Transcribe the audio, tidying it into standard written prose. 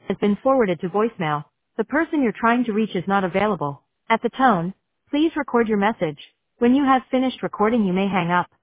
has been forwarded to voicemail. The person you're trying to reach is not available. At the tone, please record your message. When you have finished recording, you may hang up.